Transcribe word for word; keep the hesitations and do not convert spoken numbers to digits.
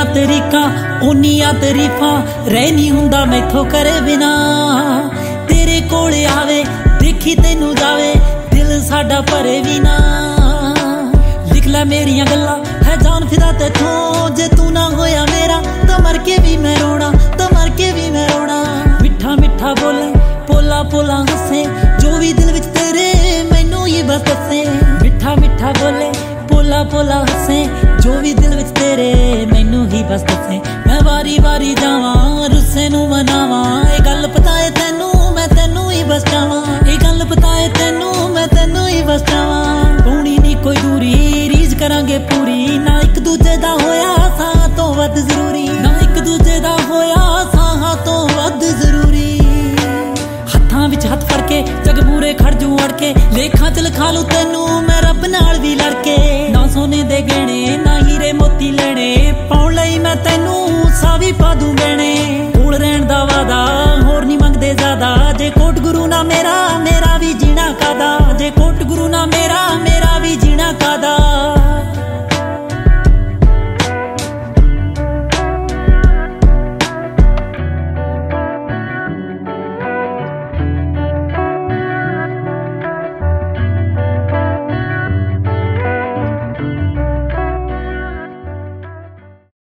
ਜਿੰਨੀਆਂ ਤਰੀਕਾਂ ਉਨੀਆਂ ਤਾਰੀਫਾਂ ਰਹਿ ਨਹੀਂ ਹੁੰਦਾ ਮੈਥੋਂ करे बिना तेरे कोल आवे देखी तेनू जावे दिल साडा भरे भी ना लिख लै मेरियां गल्लां है जान फिदा तेथों जे तू ना होया मेरा तो मर के भी मैं रोना तो मर के भी मैं रोना मिठा मिठा बोले पोला पोला हसे जो भी दिल विच तेरे मैनू ही बस दसे मिठा मिठा बोले पोला पोला हसे जो भी दिल विच तेरे मैनू ही बस दसे मैं वारी वारी जावां रुस्से नू मनावां ए गल पता है तैनू मैं तैनू ही बस चावां ए गल पता है तैनू मैं तैनू ही बस चावां होनी नहीं कोई दूरी रीज करांगे पूरी ना एक दूजे दा होया सां तो वध जरूरी ना एक दूजे दा होया सां तो वध जरूरी हत्थां विच हत्थ फड़ के जग मूरे खड़ जू अड़ के लेखां च लिखा लूं तैनू मैं रब नाल भी लड़ के ना सोने दे गहणे ना हीरे मोती लेने पाउण लई मैं तैनू सा भी पा दूं गहणे कोल रहण दा वादा होर नहीं मंगदे ज्यादा जे कोट गुरु ना मेरा मेरा भी जीना कादा जे कोट गुरु ना मेरा